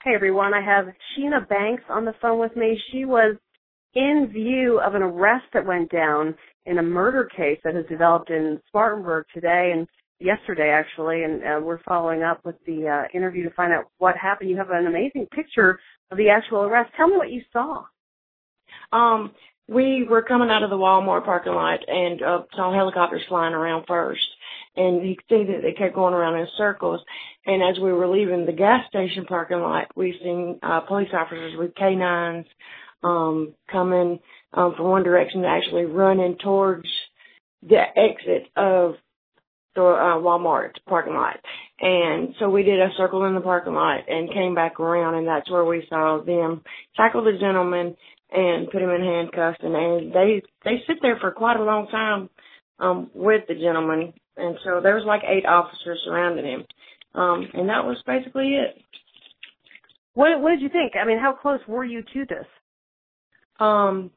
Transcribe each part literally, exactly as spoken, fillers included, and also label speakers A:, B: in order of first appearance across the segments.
A: Hey, everyone. I have Sheena Banks on the phone with me. She was in view of an arrest that went down in a murder case that has developed in Spartanburg today and yesterday, actually, and uh, we're following up with the uh, interview to find out what happened. You have an amazing picture of the actual arrest. Tell me what you saw.
B: Um, we were coming out of the Walmart parking lot and uh, saw helicopters flying around first. And you could see that they kept going around in circles. And as we were leaving the gas station parking lot, we seen uh, police officers with K nines um, coming um, from one direction, actually running towards the exit of the uh, Walmart parking lot. And so we did a circle in the parking lot and came back around, and that's where we saw them tackle the gentleman and put him in handcuffs. And, and they they sit there for quite a long time um, with the gentleman. And so there was like eight officers surrounding him. Um, and that was basically it.
A: What, what did you think? I mean, how close were you to this?
B: Um,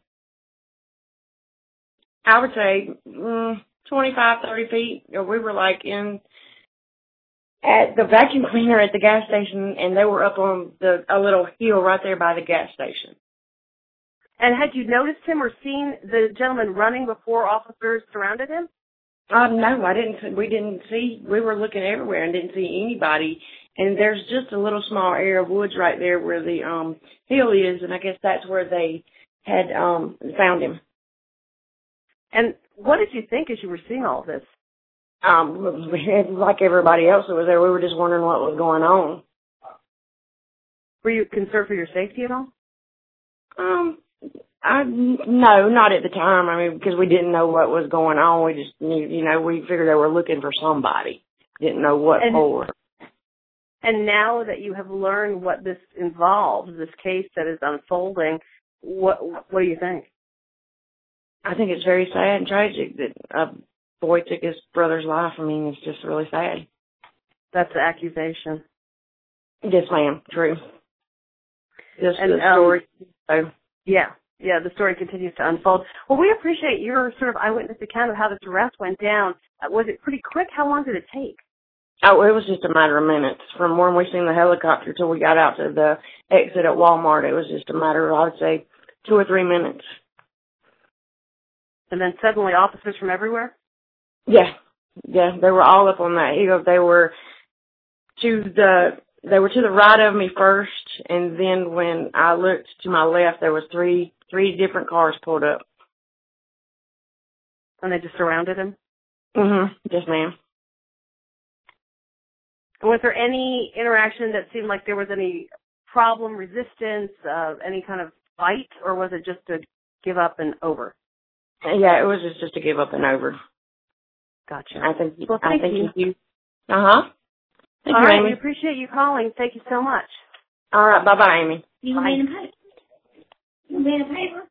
B: I would say mm, twenty-five, thirty feet. We were like in at the vacuum cleaner at the gas station, and they were up on the a little hill right there by the gas station.
A: And had you noticed him or seen the gentleman running before officers surrounded him?
B: Uh, no, I didn't. We didn't see. We were looking everywhere and didn't see anybody. And there's just a little small area of woods right there where the um hill is, and I guess that's where they had um found him.
A: And what did you think as you were seeing all this?
B: Um, like everybody else that was there, we were just wondering what was going on.
A: Were you concerned for your safety at all?
B: Um, I no, not at the time. I mean, because we didn't know what was going on. We just knew, you know, we figured they were looking for somebody. Didn't know what
A: and,
B: for.
A: And now that you have learned what this involves, this case that is unfolding, what what do you think?
B: I think it's very sad and tragic that a boy took his brother's life. I mean, it's just really sad.
A: That's the accusation.
B: Yes, ma'am. True. Just
A: and,
B: the story.
A: Um,
B: so.
A: Yeah. Yeah, the story continues to unfold. Well, we appreciate your sort of eyewitness account of how this arrest went down. Uh, was it pretty quick? How long did it take?
B: Oh, it was just a matter of minutes. From when we seen the helicopter till we got out to the exit at Walmart, it was just a matter of, I would say, two or three minutes.
A: And then suddenly officers from everywhere?
B: Yeah. Yeah, they were all up on that hill. They were to the, they were to the right of me first, and then when I looked to my left, there was three Three different cars pulled up.
A: And they just surrounded him?
B: Mm-hmm. Yes, ma'am.
A: Was there any interaction that seemed like there was any problem, resistance, uh, any kind of fight, or was it just to give up and over?
B: Yeah, it was just, just to give up and over.
A: Gotcha.
B: I think.
A: Well, thank
B: I think
A: you.
B: you. Uh huh. Thank
A: All
B: you,
A: right,
B: Amy.
A: we appreciate you calling. Thank you so much.
B: All right. Bye, bye, Amy.
C: You want me to pay? You want me to pay?